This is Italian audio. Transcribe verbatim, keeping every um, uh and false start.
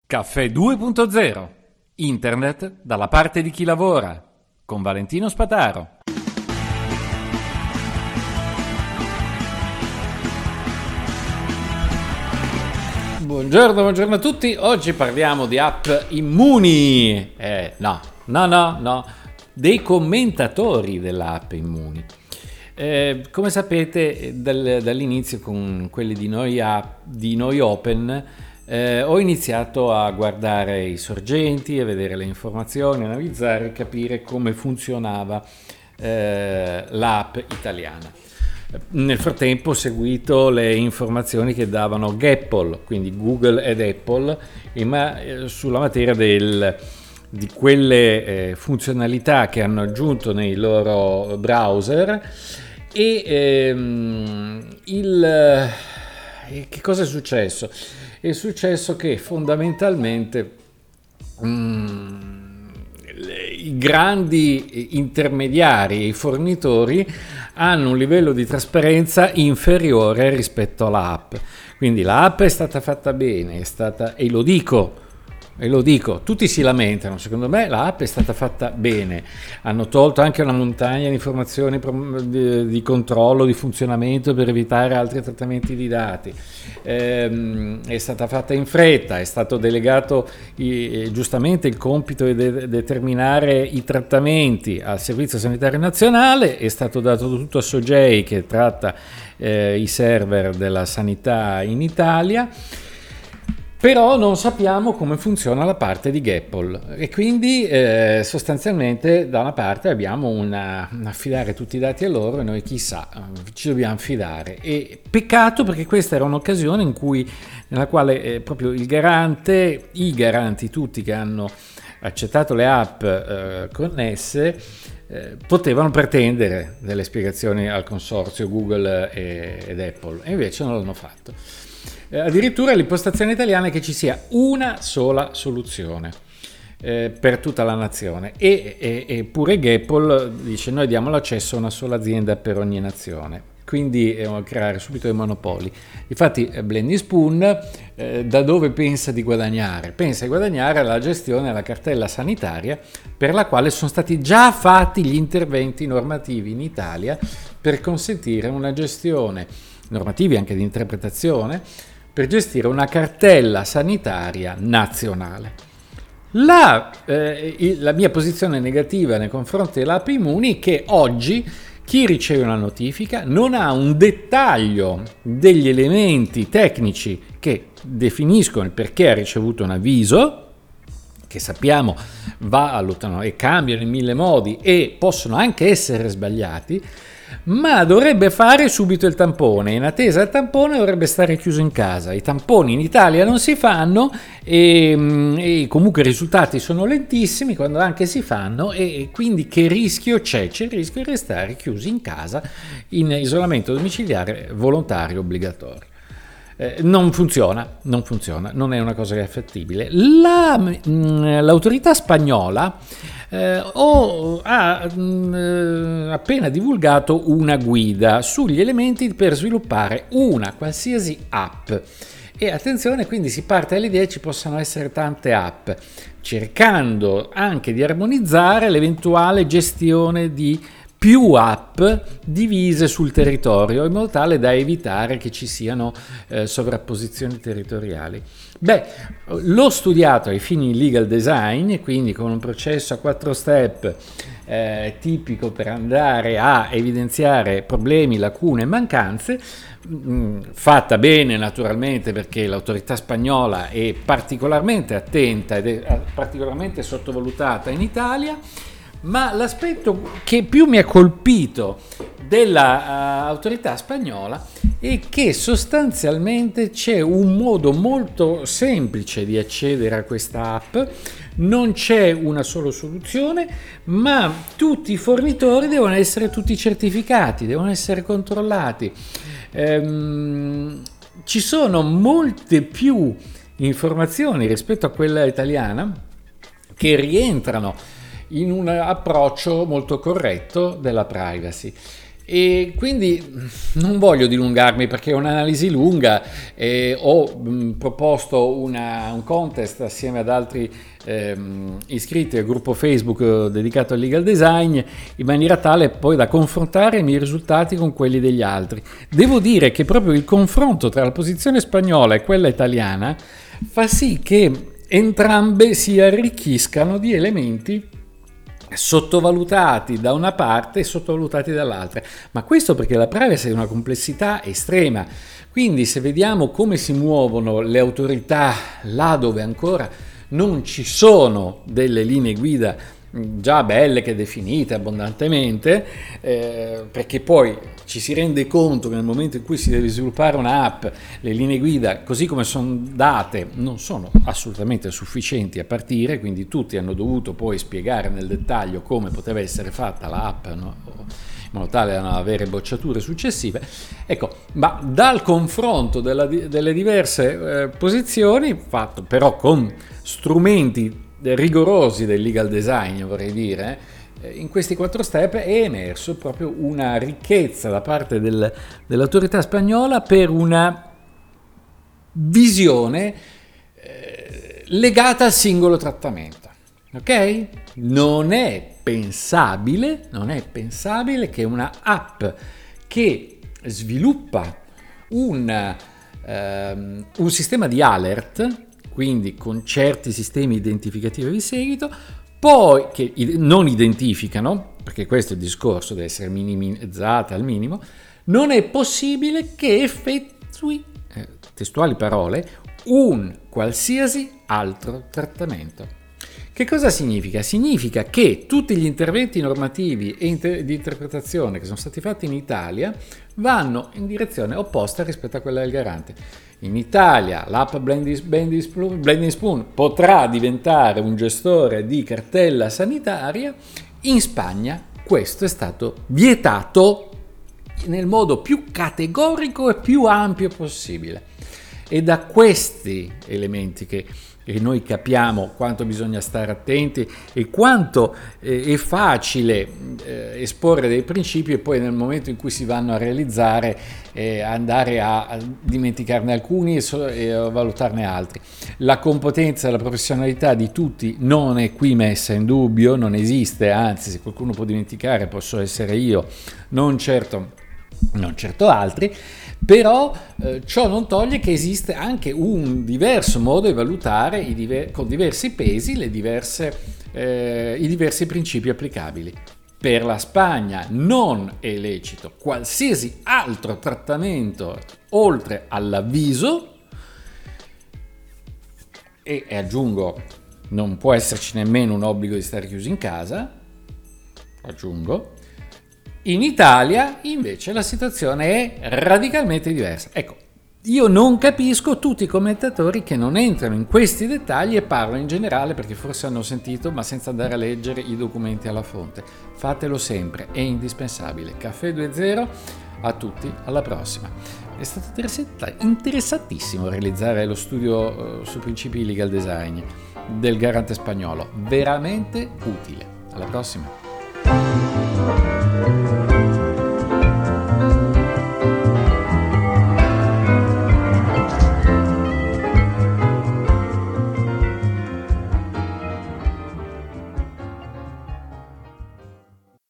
Caffè due punto zero. Internet dalla parte di chi lavora. Con Valentino Spataro. Buongiorno, buongiorno a tutti. Oggi parliamo di app Immuni. Eh, no, no, no, no. Dei commentatori dell'app Immuni. Eh, come sapete, dal, dall'inizio con quelli di noi, app, di noi Open, Eh, ho iniziato a guardare i sorgenti, a vedere le informazioni, analizzare, capire come funzionava eh, l'app italiana. Nel frattempo ho seguito le informazioni che davano Gapple, quindi Google ed Apple, e ma, eh, sulla materia del, di quelle eh, funzionalità che hanno aggiunto nei loro browser e ehm, il, eh, che cosa è successo? È successo che fondamentalmente mm, i grandi intermediari e i fornitori hanno un livello di trasparenza inferiore rispetto all'app. Quindi l'app è stata fatta bene, è stata, e lo dico, e lo dico, tutti si lamentano, secondo me l'app è stata fatta bene, hanno tolto anche una montagna di informazioni di, di controllo, di funzionamento per evitare altri trattamenti di dati, ehm, è stata fatta in fretta, è stato delegato i, giustamente il compito di de- determinare i trattamenti al Servizio Sanitario Nazionale, è stato dato tutto a Sogei che tratta eh, i server della sanità in Italia. Però non sappiamo come funziona la parte di Gapple e quindi eh, sostanzialmente da una parte abbiamo una, un affidare tutti i dati a loro e noi chissà, ci dobbiamo fidare. E peccato, perché questa era un'occasione in cui, nella quale eh, proprio il garante, i garanti tutti che hanno accettato le app eh, connesse eh, potevano pretendere delle spiegazioni al consorzio Google e, ed Apple, e invece non l'hanno fatto. Eh, addirittura l'impostazione italiana è che ci sia una sola soluzione eh, per tutta la nazione e, e, e pure Gapple dice: noi diamo l'accesso a una sola azienda per ogni nazione, quindi eh, creare subito dei monopoli. Infatti eh, Blending Spoon eh, da dove pensa di guadagnare? Pensa di guadagnare alla gestione della cartella sanitaria, per la quale sono stati già fatti gli interventi normativi in Italia per consentire una gestione normativi anche di interpretazione per gestire una cartella sanitaria nazionale. La, eh, la mia posizione negativa nei confronti dell'app Immuni è che oggi chi riceve una notifica non ha un dettaglio degli elementi tecnici che definiscono il perché ha ricevuto un avviso, che sappiamo valutano e cambiano in mille modi e possono anche essere sbagliati, ma dovrebbe fare subito il tampone. In attesa del tampone dovrebbe stare chiuso in casa. I tamponi in Italia non si fanno e, e comunque i risultati sono lentissimi quando anche si fanno, e quindi che rischio c'è? C'è il rischio di restare chiusi in casa in isolamento domiciliare volontario obbligatorio. Eh, non funziona, non funziona, non è una cosa che è fattibile. La, mh, l'autorità spagnola eh, o, ha mh, appena divulgato una guida sugli elementi per sviluppare una qualsiasi app. E attenzione, quindi si parte dall'idea che ci possano essere tante app, cercando anche di armonizzare l'eventuale gestione di più app divise sul territorio, in modo tale da evitare che ci siano eh, sovrapposizioni territoriali. Beh, l'ho studiato ai fini legal design, quindi con un processo a quattro step eh, tipico per andare a evidenziare problemi, lacune e mancanze, mh, fatta bene naturalmente, perché l'autorità spagnola è particolarmente attenta ed è particolarmente sottovalutata in Italia. Ma l'aspetto che più mi ha colpito della uh, autorità spagnola è che sostanzialmente c'è un modo molto semplice di accedere a questa app, non c'è una sola soluzione, ma tutti i fornitori devono essere tutti certificati, devono essere controllati. Ehm, ci sono molte più informazioni rispetto a quella italiana che rientrano in un approccio molto corretto della privacy. E quindi non voglio dilungarmi perché è un'analisi lunga. Eh, ho mh, proposto una, un contest assieme ad altri ehm, iscritti al gruppo Facebook eh, dedicato al legal design, in maniera tale poi da confrontare i miei risultati con quelli degli altri. Devo dire che proprio il confronto tra la posizione spagnola e quella italiana fa sì che entrambe si arricchiscano di elementi sottovalutati da una parte e sottovalutati dall'altra, ma questo perché la privacy è una complessità estrema. Quindi se vediamo come si muovono le autorità là dove ancora non ci sono delle linee guida già belle che definite abbondantemente, eh, perché poi ci si rende conto che nel momento in cui si deve sviluppare un'app, le linee guida così come sono date non sono assolutamente sufficienti a partire, quindi tutti hanno dovuto poi spiegare nel dettaglio come poteva essere fatta l'app, no? In modo tale da non avere bocciature successive. Ecco, ma dal confronto della, delle diverse eh, posizioni, fatto però con strumenti rigorosi del legal design, vorrei dire, in questi quattro step è emerso proprio una ricchezza da parte del, dell'autorità spagnola per una visione eh, legata al singolo trattamento. Ok? Non è pensabile, non è pensabile che una app che sviluppa un, um, un sistema di alert, quindi con certi sistemi identificativi di seguito, poi che non identificano, perché questo è il discorso, deve essere minimizzata al minimo, non è possibile che effettui, eh, testuali parole, un qualsiasi altro trattamento. Che cosa significa? Significa che tutti gli interventi normativi e inter- di interpretazione che sono stati fatti in Italia vanno in direzione opposta rispetto a quella del garante. In Italia l'app Blending Spoon, Blending Spoon potrà diventare un gestore di cartella sanitaria, in Spagna questo è stato vietato nel modo più categorico e più ampio possibile. E da questi elementi che e noi capiamo quanto bisogna stare attenti e quanto eh, è facile eh, esporre dei principi e poi nel momento in cui si vanno a realizzare eh, andare a, a dimenticarne alcuni e, so, e a valutarne altri. La competenza e la professionalità di tutti non è qui messa in dubbio, non esiste, anzi se qualcuno può dimenticare posso essere io, non certo, non certo altri. Però eh, ciò non toglie che esiste anche un diverso modo di valutare i diver- con diversi pesi le diverse, eh, i diversi principi applicabili. Per la Spagna non è lecito qualsiasi altro trattamento oltre all'avviso e, e aggiungo, non può esserci nemmeno un obbligo di stare chiusi in casa, aggiungo. In Italia invece la situazione è radicalmente diversa. Ecco, io non capisco tutti i commentatori che non entrano in questi dettagli e parlano in generale perché forse hanno sentito ma senza andare a leggere i documenti alla fonte. Fatelo sempre, è indispensabile. Caffè due zero a tutti, alla prossima. È stato interessantissimo realizzare lo studio uh, su principi di legal design del garante spagnolo, veramente utile. Alla prossima.